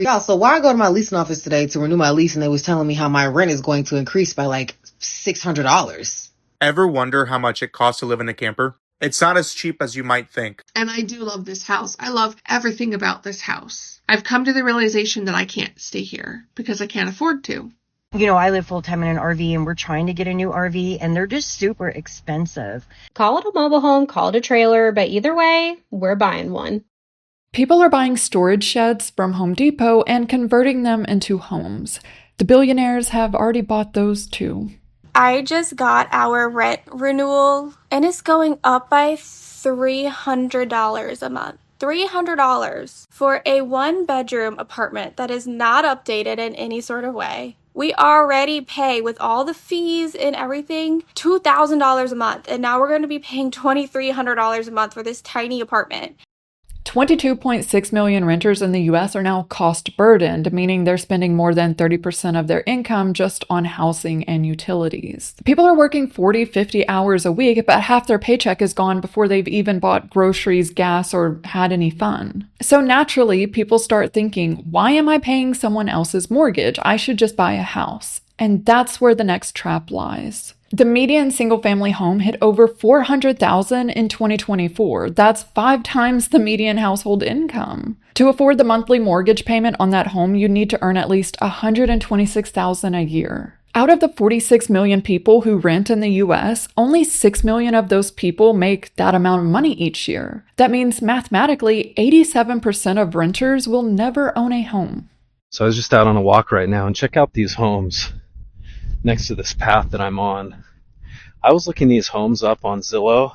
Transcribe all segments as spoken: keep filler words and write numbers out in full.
Y'all, so why I go to my leasing office today to renew my lease and they was telling me how my rent is going to increase by like six hundred dollars. Ever wonder how much it costs to live in a camper? It's not as cheap as you might think. And I do love this house. I love everything about this house. I've come to the realization that I can't stay here because I can't afford to. You know, I live full-time in an R V and we're trying to get a new R V and they're just super expensive. Call it a mobile home, call it a trailer, but either way, we're buying one. People are buying storage sheds from Home Depot and converting them into homes. The billionaires have already bought those too. I just got our rent renewal and it's going up by three hundred dollars a month. three hundred dollars for a one-bedroom apartment that is not updated in any sort of way. We already pay, with all the fees and everything, two thousand dollars a month. And now we're going to be paying two thousand three hundred dollars a month for this tiny apartment. twenty-two point six million renters in the U S are now cost-burdened, meaning they're spending more than thirty percent of their income just on housing and utilities. People are working forty, fifty hours a week, but half their paycheck is gone before they've even bought groceries, gas, or had any fun. So naturally, people start thinking, why am I paying someone else's mortgage? I should just buy a house. And that's where the next trap lies. The median single-family home hit over four hundred thousand dollars in twenty twenty-four. That's five times the median household income. To afford the monthly mortgage payment on that home, you need to earn at least one hundred twenty-six thousand dollars a year. Out of the forty-six million people who rent in the U S, only six million of those people make that amount of money each year. That means mathematically, eighty-seven percent of renters will never own a home. So I was just out on a walk right now and check out these homes next to this path that I'm on. I was looking these homes up on Zillow,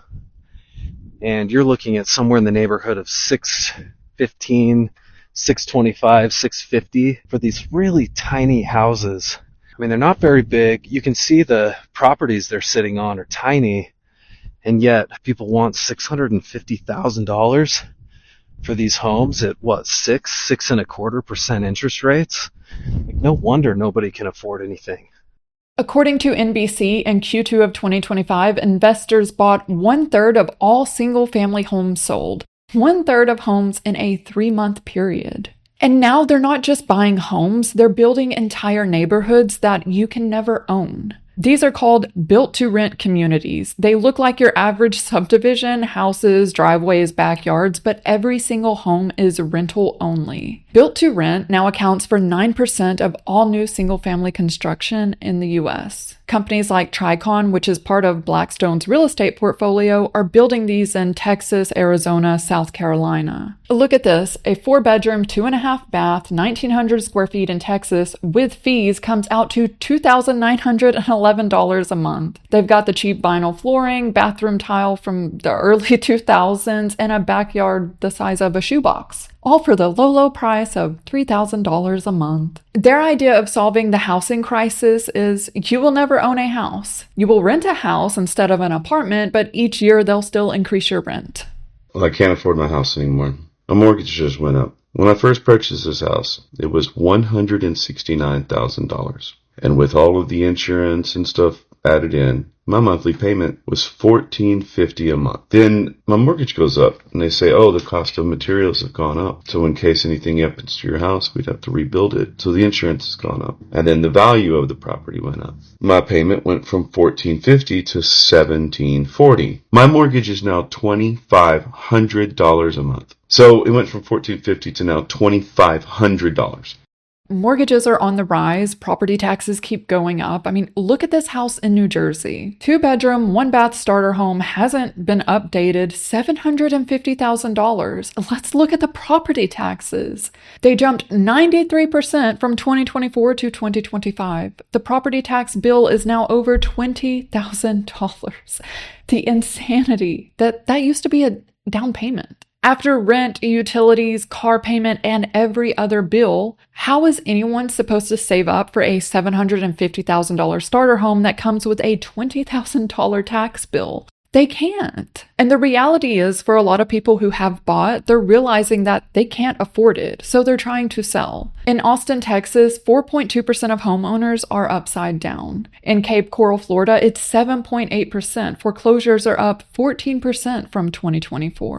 and you're looking at somewhere in the neighborhood of six fifteen, six twenty-five, six fifty for these really tiny houses. I mean, they're not very big. You can see the properties they're sitting on are tiny, and yet people want six hundred fifty thousand dollars for these homes at what, six, six and a quarter percent interest rates? Like, no wonder nobody can afford anything. According to N B C, in Q two of twenty twenty-five, investors bought one-third of all single-family homes sold, one-third of homes in a three-month period. And now they're not just buying homes, they're building entire neighborhoods that you can never own. These are called built-to-rent communities. They look like your average subdivision, houses, driveways, backyards, but every single home is rental only. Built-to-rent now accounts for nine percent of all new single-family construction in the U S. Companies like Tricon, which is part of Blackstone's real estate portfolio, are building these in Texas, Arizona, South Carolina. Look at this. A four-bedroom, two-and-a-half bath, nineteen hundred square feet in Texas with fees comes out to two thousand nine hundred eleven dollars a month. They've got the cheap vinyl flooring, bathroom tile from the early two thousands, and a backyard the size of a shoebox. All for the low, low price of three thousand dollars a month. Their idea of solving the housing crisis is you will never own a house. You will rent a house instead of an apartment, but each year they'll still increase your rent. Well, I can't afford my house anymore. My mortgage just went up. When I first purchased this house, it was one hundred sixty-nine thousand dollars. And with all of the insurance and stuff added in, my monthly payment was fourteen fifty a month. Then my mortgage goes up and they say, oh, the cost of materials have gone up. So in case anything happens to your house, we'd have to rebuild it. So the insurance has gone up. And then the value of the property went up. My payment went from fourteen fifty to seventeen forty. My mortgage is now twenty-five hundred dollars a month. So it went from fourteen fifty to now twenty-five hundred dollars. Mortgages are on the rise. Property taxes keep going up. I mean, look at this house in New Jersey. Two bedroom, one bath starter home hasn't been updated, seven hundred fifty thousand dollars. Let's look at the property taxes. They jumped ninety-three percent from twenty twenty-four to twenty twenty-five. The property tax bill is now over twenty thousand dollars. The insanity that that used to be a down payment. After rent, utilities, car payment, and every other bill, how is anyone supposed to save up for a seven hundred fifty thousand dollars starter home that comes with a twenty thousand dollars tax bill? They can't. And the reality is, for a lot of people who have bought, they're realizing that they can't afford it, so they're trying to sell. In Austin, Texas, four point two percent of homeowners are upside down. In Cape Coral, Florida, it's seven point eight percent. Foreclosures are up fourteen percent from twenty twenty-four.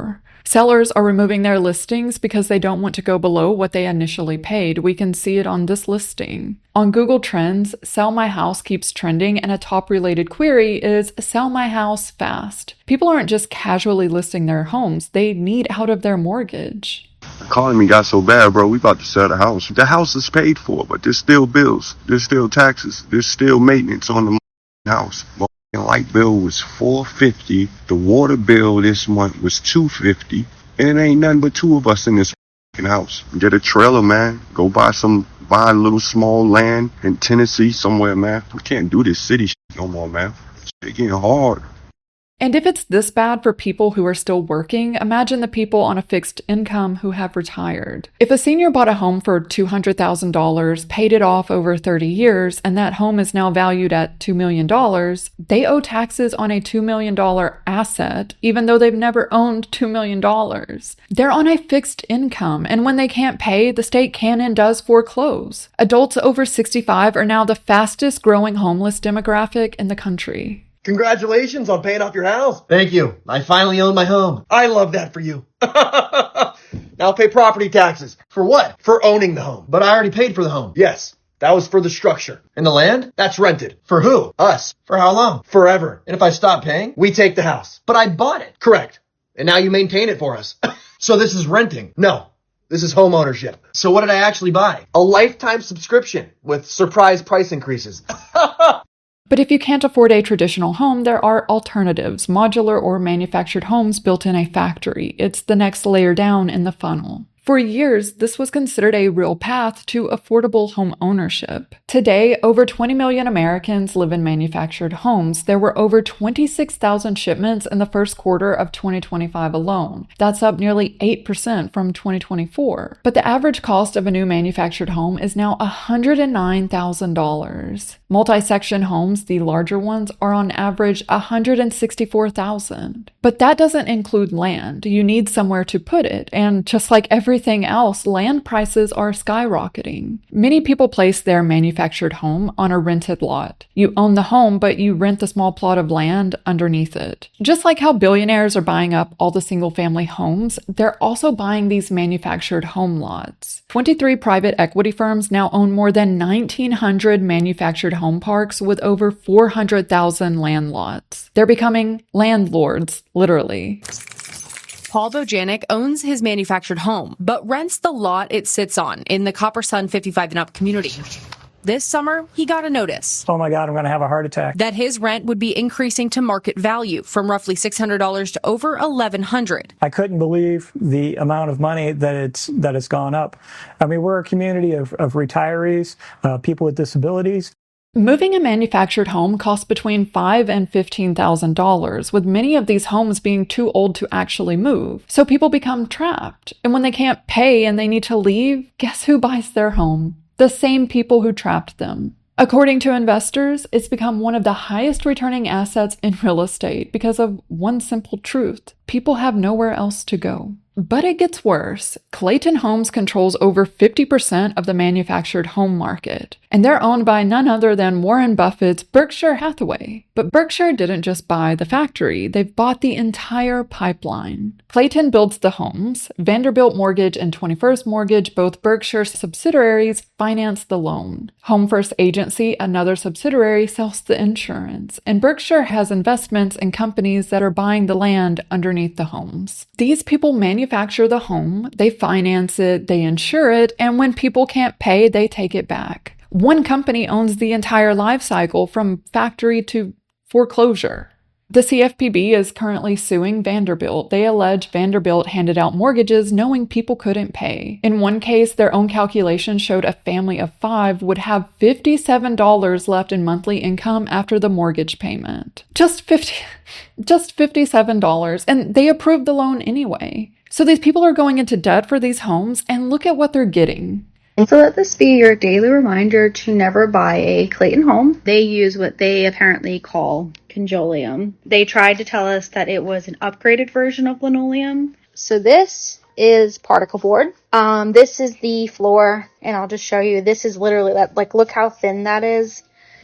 Sellers are removing their listings because they don't want to go below what they initially paid. We can see it on this listing. On Google Trends, Sell My House keeps trending, and a top related query is Sell My House fast. People aren't just casually listing their homes, they need out of their mortgage. The economy got so bad, bro, we about to sell the house. The house is paid for, but there's still bills, there's still taxes, there's still maintenance on the house. The light bill was four fifty. The water bill this month was two fifty. And it ain't nothing but two of us in this house. Get a trailer, man. Go buy some, buy a little small land in Tennessee somewhere, man. We can't do this city shit no more, man. It's getting hard. And if it's this bad for people who are still working, imagine the people on a fixed income who have retired. If a senior bought a home for two hundred thousand dollars, paid it off over thirty years, and that home is now valued at two million dollars, they owe taxes on a two million dollars asset, even though they've never owned two million dollars. They're on a fixed income, and when they can't pay, the state can and does foreclose. Adults over sixty-five are now the fastest growing homeless demographic in the country. Congratulations on paying off your house. Thank you. I finally own my home. I love that for you. Now pay property taxes. For what? For owning the home. But I already paid for the home. Yes, that was for the structure. And the land? That's rented. For who? Us. For how long? Forever. And if I stop paying? We take the house. But I bought it. Correct. And now you maintain it for us. So this is renting? No. This is home ownership. So what did I actually buy? A lifetime subscription with surprise price increases. But if you can't afford a traditional home, there are alternatives, modular or manufactured homes built in a factory. It's the next layer down in the funnel. For years, this was considered a real path to affordable home ownership. Today, over twenty million Americans live in manufactured homes. There were over twenty-six thousand shipments in the first quarter of twenty twenty-five alone. That's up nearly eight percent from twenty twenty-four. But the average cost of a new manufactured home is now one hundred nine thousand dollars. Multi-section homes, the larger ones, are on average one hundred sixty-four thousand dollars. But that doesn't include land. You need somewhere to put it, and just like every Everything else, land prices are skyrocketing. Many people place their manufactured home on a rented lot. You own the home, but you rent the small plot of land underneath it. Just like how billionaires are buying up all the single-family homes, they're also buying these manufactured home lots. twenty-three private equity firms now own more than nineteen hundred manufactured home parks with over four hundred thousand land lots. They're becoming landlords, literally. Paul Bojanic owns his manufactured home, but rents the lot it sits on in the Copper Sun fifty-five and up community. This summer, he got a notice. Oh my God, I'm going to have a heart attack. That his rent would be increasing to market value from roughly six hundred dollars to over eleven hundred dollars. I couldn't believe the amount of money that it's that it's gone up. I mean, we're a community of, of retirees, uh, people with disabilities. Moving a manufactured home costs between five thousand dollars and fifteen thousand dollars, with many of these homes being too old to actually move. So people become trapped. And when they can't pay and they need to leave, guess who buys their home? The same people who trapped them. According to investors, it's become one of the highest returning assets in real estate because of one simple truth. People have nowhere else to go. But it gets worse. Clayton Homes controls over fifty percent of the manufactured home market, and they're owned by none other than Warren Buffett's Berkshire Hathaway. But Berkshire didn't just buy the factory, they've bought the entire pipeline. Clayton builds the homes. Vanderbilt Mortgage and twenty-first Mortgage, both Berkshire subsidiaries, finance the loan. Home First Agency, another subsidiary, sells the insurance. And Berkshire has investments in companies that are buying the land underneath the homes. These people manufacture manufacture the home, they finance it, they insure it, and when people can't pay, they take it back. One company owns the entire life cycle from factory to foreclosure. The C F P B is currently suing Vanderbilt. They allege Vanderbilt handed out mortgages knowing people couldn't pay. In one case, their own calculations showed a family of five would have fifty-seven dollars left in monthly income after the mortgage payment. Just fifty, just fifty-seven dollars, and they approved the loan anyway. So these people are going into debt for these homes, and look at what they're getting. So let this be your daily reminder to never buy a Clayton home. They use what they apparently call Conjolium. They tried to tell us that it was an upgraded version of linoleum. So this is particle board. Um, this is the floor, and I'll just show you. This is literally, that. Like, look how thin that is.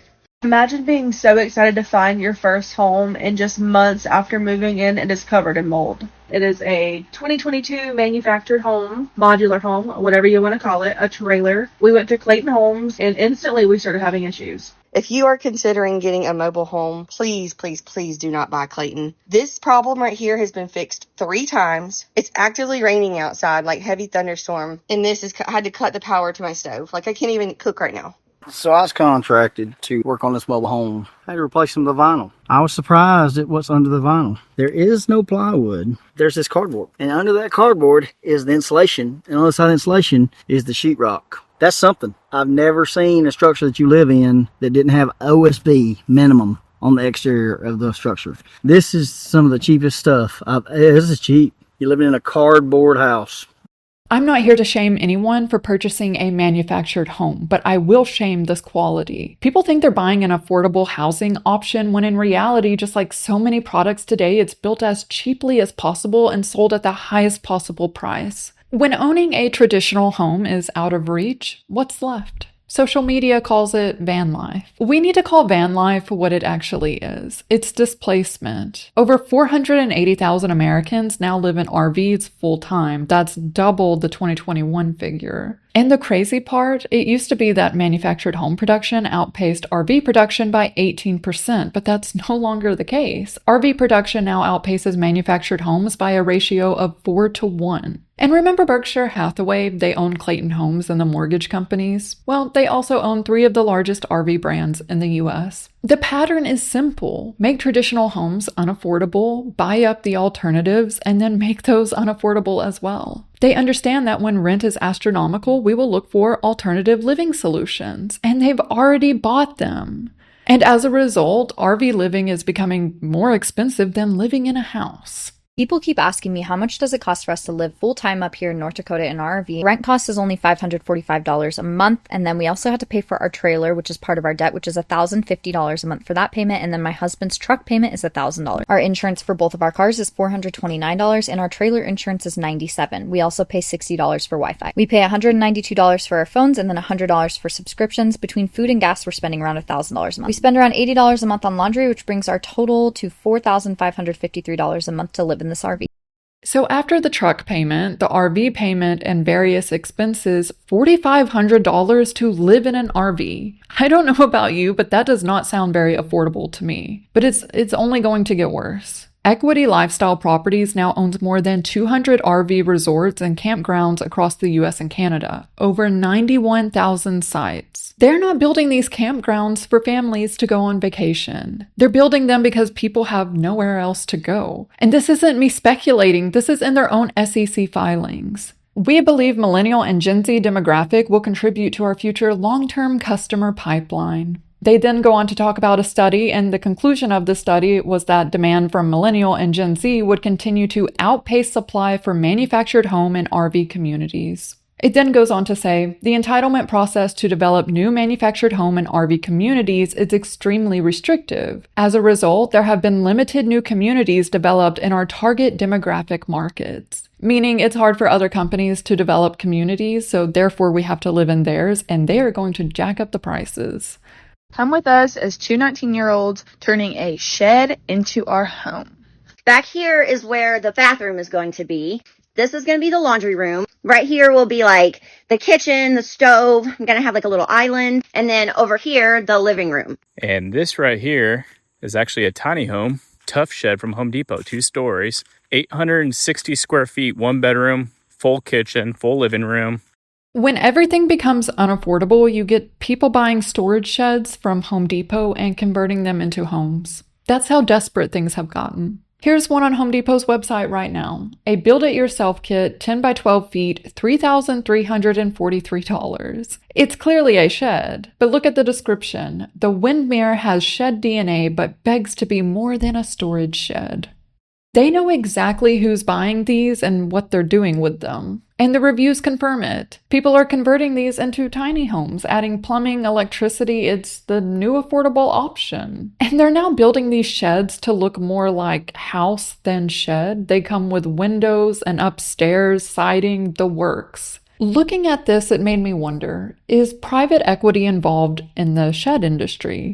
Imagine being so excited to find your first home and just months after moving in, it is covered in mold. It is a twenty twenty-two manufactured home, modular home, whatever you want to call it, a trailer. We went through Clayton Homes and instantly we started having issues. If you are considering getting a mobile home, please, please, please do not buy Clayton. This problem right here has been fixed three times. It's actively raining outside, like heavy thunderstorm, and this is I had to cut the power to my stove. Like I can't even cook right now. So I was contracted to work on this mobile home. I had to replace some of the vinyl. I was surprised at what's under the vinyl. There is no plywood. There's this cardboard. And under that cardboard is the insulation. And on the side of the insulation is the sheetrock. That's something. I've never seen a structure that you live in that didn't have O S B minimum on the exterior of the structure. This is some of the cheapest stuff. I've, this is cheap. You're living in a cardboard house. I'm not here to shame anyone for purchasing a manufactured home, but I will shame this quality. People think they're buying an affordable housing option when in reality, just like so many products today, it's built as cheaply as possible and sold at the highest possible price. When owning a traditional home is out of reach, what's left? Social media calls it van life. We need to call van life what it actually is. It's displacement. Over four hundred eighty thousand Americans now live in R Vs full-time. That's double the twenty twenty-one figure. And the crazy part, it used to be that manufactured home production outpaced R V production by eighteen percent, but that's no longer the case. R V production now outpaces manufactured homes by a ratio of four to one. And remember Berkshire Hathaway? They own Clayton Homes and the mortgage companies. Well, they also own three of the largest R V brands in the U S. The pattern is simple. Make traditional homes unaffordable, buy up the alternatives, and then make those unaffordable as well. They understand that when rent is astronomical, we will look for alternative living solutions, and they've already bought them. And as a result, R V living is becoming more expensive than living in a house. People keep asking me how much does it cost for us to live full-time up here in North Dakota in our R V. Rent cost is only five hundred forty-five dollars a month, and then we also have to pay for our trailer, which is part of our debt, which is one thousand fifty dollars a month for that payment, and then my husband's truck payment is one thousand dollars. Our insurance for both of our cars is four hundred twenty-nine dollars, and our trailer insurance is ninety-seven dollars. We also pay sixty dollars for Wi-Fi. We pay one hundred ninety-two dollars for our phones, and then one hundred dollars for subscriptions. Between food and gas, we're spending around one thousand dollars a month. We spend around eighty dollars a month on laundry, which brings our total to four thousand five hundred fifty-three dollars a month to live in this R V. So after the truck payment, the R V payment, and various expenses, four thousand five hundred dollars to live in an R V. I don't know about you, but that does not sound very affordable to me. But it's it's only going to get worse. Equity Lifestyle Properties now owns more than two hundred R V resorts and campgrounds across the U S and Canada, over ninety-one thousand sites. They're not building these campgrounds for families to go on vacation. They're building them because people have nowhere else to go. And this isn't me speculating, this is in their own S E C filings. We believe millennial and Gen Z demographic will contribute to our future long-term customer pipeline. They then go on to talk about a study, and the conclusion of the study was that demand from millennial and Gen Z would continue to outpace supply for manufactured home and R V communities. It then goes on to say, the entitlement process to develop new manufactured home and R V communities is extremely restrictive. As a result, there have been limited new communities developed in our target demographic markets. Meaning it's hard for other companies to develop communities, so therefore we have to live in theirs, and they are going to jack up the prices. Come with us as two nineteen-year-olds turning a shed into our home. Back here is where the bathroom is going to be. This is going to be the laundry room. Right here will be like the kitchen, the stove. I'm going to have like a little island. And then over here, the living room. And this right here is actually a tiny home, Tough Shed from Home Depot, two stories, eight hundred sixty square feet, one bedroom, full kitchen, full living room. When everything becomes unaffordable, you get people buying storage sheds from Home Depot and converting them into homes. That's how desperate things have gotten. Here's one on Home Depot's website right now. A build-it-yourself kit, ten by twelve feet, three thousand three hundred forty-three dollars. It's clearly a shed, but look at the description. The Windmere has shed D N A, but begs to be more than a storage shed. They know exactly who's buying these and what they're doing with them. And the reviews confirm it. People are converting these into tiny homes, adding plumbing, electricity. It's the new affordable option. And they're now building these sheds to look more like house than shed. They come with windows and upstairs, siding, the works. Looking at this, it made me wonder, is private equity involved in the shed industry?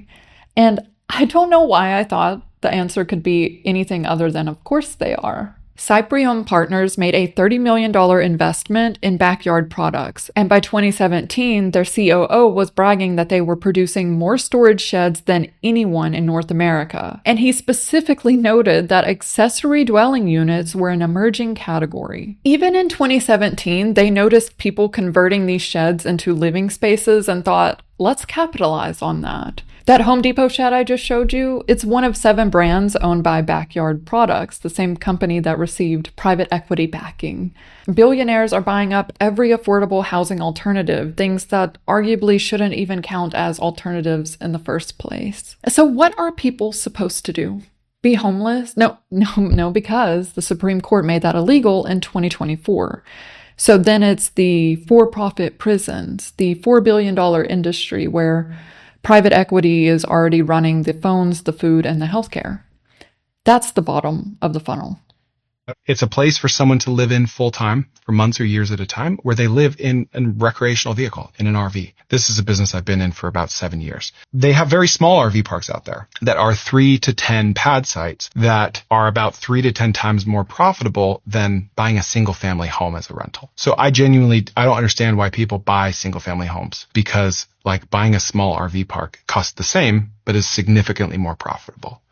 And I don't know why I thought the answer could be anything other than, of course they are. Cyprium Partners made a thirty million dollars investment in Backyard Products, and by twenty seventeen, their C O O was bragging that they were producing more storage sheds than anyone in North America. And he specifically noted that accessory dwelling units were an emerging category. Even in twenty seventeen, they noticed people converting these sheds into living spaces and thought, let's capitalize on that. That Home Depot shed I just showed you, it's one of seven brands owned by Backyard Products, the same company that received private equity backing. Billionaires are buying up every affordable housing alternative, things that arguably shouldn't even count as alternatives in the first place. So what are people supposed to do? Be homeless? No, no, no, because the Supreme Court made that illegal in twenty twenty-four. So then it's the for-profit prisons, the four billion dollars industry where private equity is already running the phones, the food, and the healthcare. That's the bottom of the funnel. It's a place for someone to live in full time for months or years at a time, where they live in a recreational vehicle, in an R V. This is a business I've been in for about seven years. They have very small R V parks out there that are three to ten pad sites that are about three to ten times more profitable than buying a single family home as a rental. So I genuinely, I don't understand why people buy single family homes, because like buying a small R V park costs the same, but is significantly more profitable.